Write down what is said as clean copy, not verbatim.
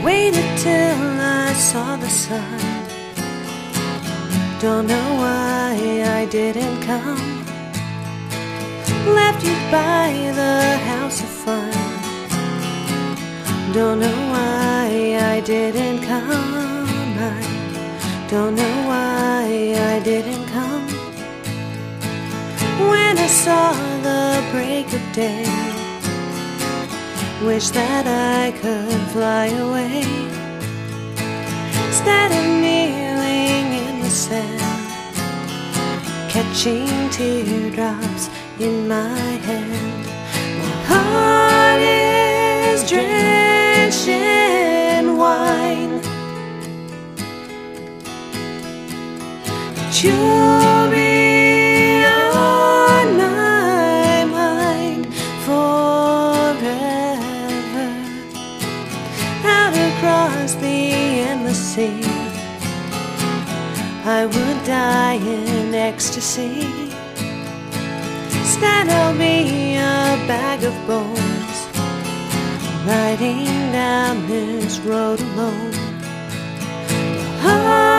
waited till I saw the sun. Don't know why I didn't come. Left you by the house of fun. Don't know why I didn't come. I don't know why I didn't come. When I saw the break of day, wish that I could fly away. Instead of kneeling in the sand, catching teardrops in my hand. My heart is drenched in wine, but you'll be on my mind forever. Out across the endless sea, I would die in ecstasy. Instead I'll be a bag of bones, riding down this road alone.